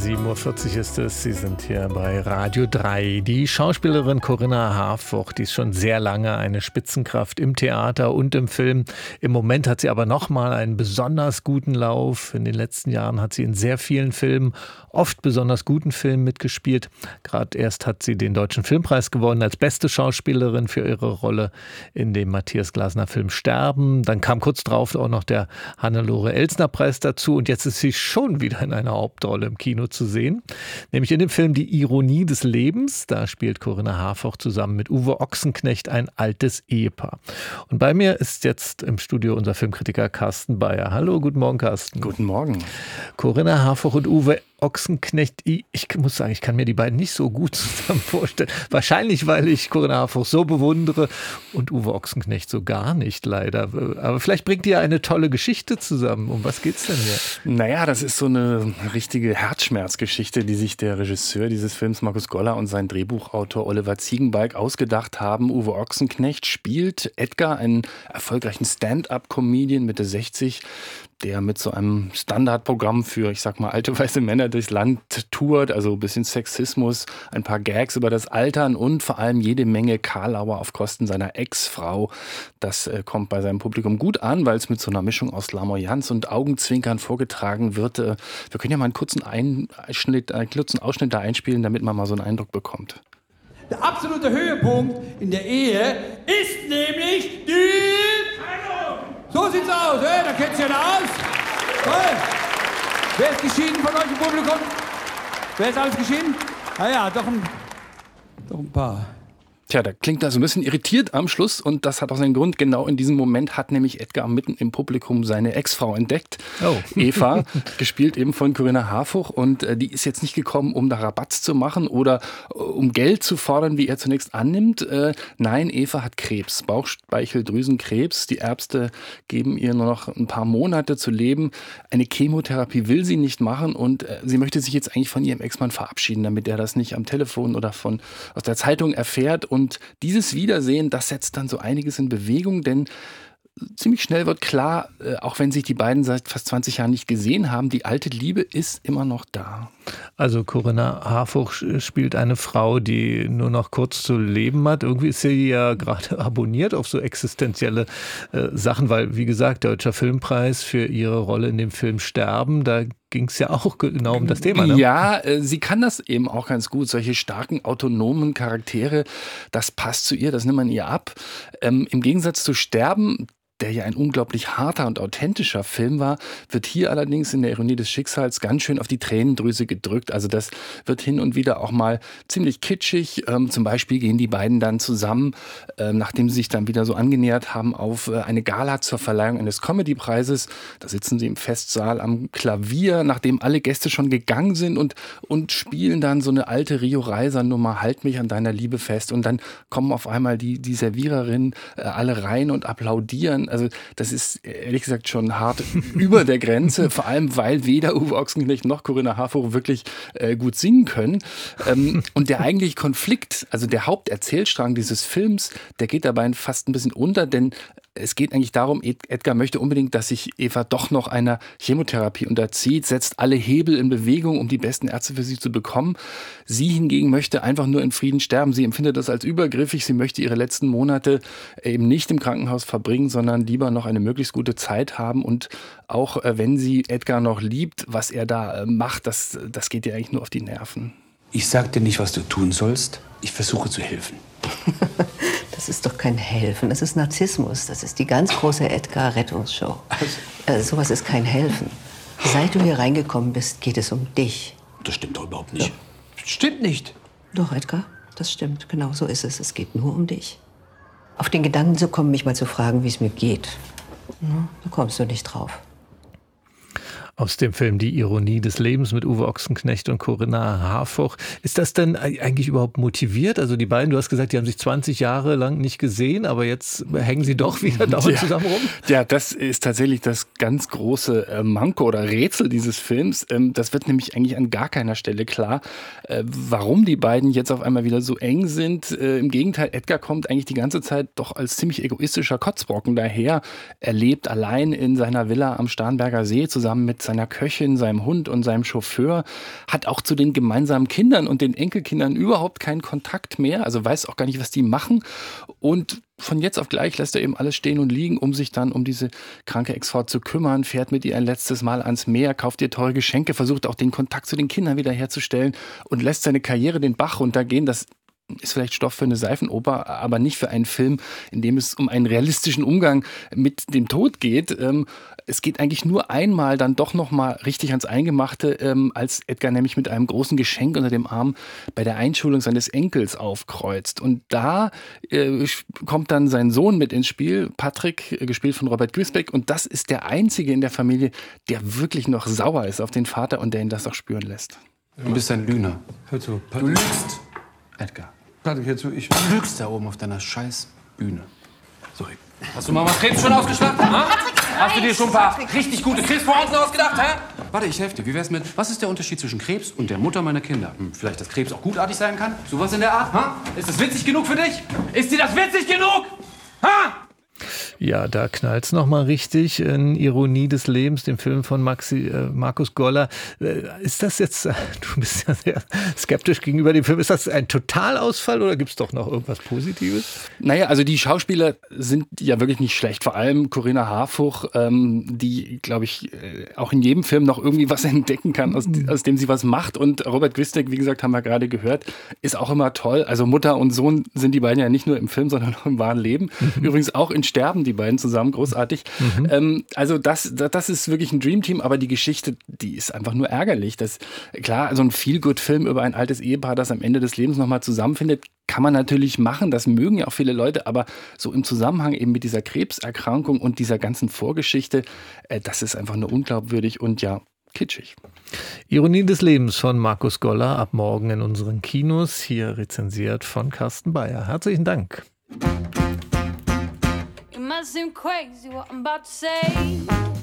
7:40 Uhr ist es. Sie sind hier bei Radio 3. Die Schauspielerin Corinna Harfouch, die ist schon sehr lange eine Spitzenkraft im Theater und im Film. Im Moment hat sie aber nochmal einen besonders guten Lauf. In den letzten Jahren hat sie in sehr vielen Filmen, oft besonders guten Filmen mitgespielt. Gerade erst hat sie den Deutschen Filmpreis gewonnen als beste Schauspielerin für ihre Rolle in dem Matthias Glasner Film Sterben. Dann kam kurz drauf auch noch der Hannelore-Elsner-Preis dazu. Und jetzt ist sie schon wieder in einer Hauptrolle im Kino zu sehen, nämlich in dem Film Die Ironie des Lebens. Da spielt Corinna Harfouch zusammen mit Uwe Ochsenknecht ein altes Ehepaar. Und bei mir ist jetzt im Studio unser Filmkritiker Carsten Bayer. Hallo, guten Morgen, Carsten. Guten Morgen. Corinna Harfouch und Uwe Ochsenknecht, ich muss sagen, ich kann mir die beiden nicht so gut zusammen vorstellen. Wahrscheinlich, weil ich Corinna Harfouch so bewundere und Uwe Ochsenknecht so gar nicht, leider. Aber vielleicht bringt ihr eine tolle Geschichte zusammen. Um was geht's denn hier? Naja, das ist so eine richtige Herzschmerzgeschichte, die sich der Regisseur dieses Films, Markus Goller, und sein Drehbuchautor Oliver Ziegenbalg ausgedacht haben. Uwe Ochsenknecht spielt Edgar, einen erfolgreichen Stand-up-Comedian Mitte 60, der mit so einem Standardprogramm für, ich sag mal, alte weiße Männer durchs Land tourt, also ein bisschen Sexismus, ein paar Gags über das Altern und vor allem jede Menge Karlauer auf Kosten seiner Ex-Frau. Das kommt bei seinem Publikum gut an, weil es mit so einer Mischung aus Lamoyanz und Augenzwinkern vorgetragen wird. Wir können ja mal einen kurzen Ausschnitt da einspielen, damit man mal so einen Eindruck bekommt. Der absolute Höhepunkt in der Ehe ist nämlich die Scheidung. So sieht's aus, da kennt's ja aus. Toll. Wer ist geschieden von euch im Publikum? Wer ist alles geschieden? Ja, doch ein paar. Tja, da klingt er so ein bisschen irritiert am Schluss und das hat auch seinen Grund. Genau in diesem Moment hat nämlich Edgar mitten im Publikum seine Ex-Frau entdeckt. Oh. Eva, gespielt eben von Corinna Harfouch, und die ist jetzt nicht gekommen, um da Rabatz zu machen oder um Geld zu fordern, wie er zunächst annimmt. Nein, Eva hat Krebs, Bauchspeicheldrüsenkrebs. Die Ärzte geben ihr nur noch ein paar Monate zu leben. Eine Chemotherapie will sie nicht machen und sie möchte sich jetzt eigentlich von ihrem Ex-Mann verabschieden, damit er das nicht am Telefon oder aus der Zeitung erfährt. Und dieses Wiedersehen, das setzt dann so einiges in Bewegung, denn ziemlich schnell wird klar, auch wenn sich die beiden seit fast 20 Jahren nicht gesehen haben, die alte Liebe ist immer noch da. Also Corinna Harfouch spielt eine Frau, die nur noch kurz zu leben hat. Irgendwie ist sie ja gerade abonniert auf so existenzielle Sachen, weil, wie gesagt, Deutscher Filmpreis für ihre Rolle in dem Film Sterben, da ging es ja auch genau um das Thema, ne? Ja, sie kann das eben auch ganz gut. Solche starken, autonomen Charaktere, das passt zu ihr, das nimmt man ihr ab. Im Gegensatz zu Sterben, der ja ein unglaublich harter und authentischer Film war, wird hier allerdings in der Ironie des Schicksals ganz schön auf die Tränendrüse gedrückt. Also das wird hin und wieder auch mal ziemlich kitschig. Zum Beispiel gehen die beiden dann zusammen, nachdem sie sich dann wieder so angenähert haben, auf eine Gala zur Verleihung eines Comedy-Preises. Da sitzen sie im Festsaal am Klavier, nachdem alle Gäste schon gegangen sind und spielen dann so eine alte Rio Reiser-Nummer, Halt mich an deiner Liebe fest. Und dann kommen auf einmal die Serviererinnen alle rein und applaudieren. Also das ist ehrlich gesagt schon hart über der Grenze, vor allem weil weder Uwe Ochsenknecht noch Corinna Harfouch wirklich gut singen können. Und der eigentliche Konflikt, also der Haupterzählstrang dieses Films, der geht dabei fast ein bisschen unter, denn es geht eigentlich darum, Edgar möchte unbedingt, dass sich Eva doch noch einer Chemotherapie unterzieht, setzt alle Hebel in Bewegung, um die besten Ärzte für sie zu bekommen. Sie hingegen möchte einfach nur in Frieden sterben. Sie empfindet das als übergriffig. Sie möchte ihre letzten Monate eben nicht im Krankenhaus verbringen, sondern lieber noch eine möglichst gute Zeit haben. Und auch wenn sie Edgar noch liebt, was er da macht, das geht ihr eigentlich nur auf die Nerven. Ich sag dir nicht, was du tun sollst. Ich versuche zu helfen. Das ist doch kein Helfen, das ist Narzissmus. Das ist die ganz große Edgar-Rettungsshow. Sowas ist kein Helfen. Seit du hier reingekommen bist, geht es um dich. Das stimmt doch überhaupt nicht. Ja. Stimmt nicht. Doch, Edgar, das stimmt. Genau so ist es. Es geht nur um dich. Auf den Gedanken zu kommen, mich mal zu fragen, wie es mir geht, da kommst du nicht drauf. Aus dem Film Die Ironie des Lebens mit Uwe Ochsenknecht und Corinna Harfouch. Ist das denn eigentlich überhaupt motiviert? Also die beiden, du hast gesagt, die haben sich 20 Jahre lang nicht gesehen, aber jetzt hängen sie doch wieder dauernd zusammen rum? Ja, das ist tatsächlich das ganz große Manko oder Rätsel dieses Films. Das wird nämlich eigentlich an gar keiner Stelle klar, warum die beiden jetzt auf einmal wieder so eng sind. Im Gegenteil, Edgar kommt eigentlich die ganze Zeit doch als ziemlich egoistischer Kotzbrocken daher. Er lebt allein in seiner Villa am Starnberger See zusammen mit seiner Köchin, seinem Hund und seinem Chauffeur, hat auch zu den gemeinsamen Kindern und den Enkelkindern überhaupt keinen Kontakt mehr, also weiß auch gar nicht, was die machen. Und von jetzt auf gleich lässt er eben alles stehen und liegen, um sich dann um diese kranke Ex-Frau zu kümmern, fährt mit ihr ein letztes Mal ans Meer, kauft ihr teure Geschenke, versucht auch den Kontakt zu den Kindern wiederherzustellen und lässt seine Karriere den Bach runtergehen. Das ist vielleicht Stoff für eine Seifenoper, aber nicht für einen Film, in dem es um einen realistischen Umgang mit dem Tod geht. Es geht eigentlich nur einmal dann doch noch mal richtig ans Eingemachte, als Edgar nämlich mit einem großen Geschenk unter dem Arm bei der Einschulung seines Enkels aufkreuzt. Und da kommt dann sein Sohn mit ins Spiel, Patrick, gespielt von Robert Grisbeck. Und das ist der Einzige in der Familie, der wirklich noch sauer ist auf den Vater und der ihn das auch spüren lässt. Du bist ein Lügner. Hör zu, Du Patrick. lügst, Edgar. Patrick, hör zu, ich... Du lügst da oben auf deiner scheiß Bühne. Sorry. Hast du Mama Krebs schon ausgeschlachtet? Ha? Hast du dir schon ein paar richtig gute Krebspointen ausgedacht, hä? Warte, ich helfe dir. Wie wär's mit, was ist der Unterschied zwischen Krebs und der Mutter meiner Kinder? Vielleicht, dass Krebs auch gutartig sein kann? Sowas in der Art? Ha? Ist das witzig genug für dich? Ist dir das witzig genug? Ha? Ja, da knallt's noch mal richtig in Ironie des Lebens, dem Film von Markus Goller. Ist das jetzt, du bist ja sehr skeptisch gegenüber dem Film, ist das ein Totalausfall oder gibt's doch noch irgendwas Positives? Naja, also die Schauspieler sind ja wirklich nicht schlecht. Vor allem Corinna Harfuch, die, glaube ich, auch in jedem Film noch irgendwie was entdecken kann, aus dem sie was macht. Und Robert Grisbeck, wie gesagt, haben wir gerade gehört, ist auch immer toll. Also Mutter und Sohn sind die beiden ja nicht nur im Film, sondern auch im wahren Leben. Übrigens auch in Sterben, die beiden zusammen, großartig. Also das ist wirklich ein Dreamteam, aber die Geschichte, die ist einfach nur ärgerlich. Klar, so ein Feel-Good-Film über ein altes Ehepaar, das am Ende des Lebens nochmal zusammenfindet, kann man natürlich machen, das mögen ja auch viele Leute, aber so im Zusammenhang eben mit dieser Krebserkrankung und dieser ganzen Vorgeschichte, das ist einfach nur unglaubwürdig und ja, kitschig. Ironie des Lebens von Markus Goller, ab morgen in unseren Kinos, hier rezensiert von Carsten Bayer. Herzlichen Dank. It might seem crazy what I'm about to say.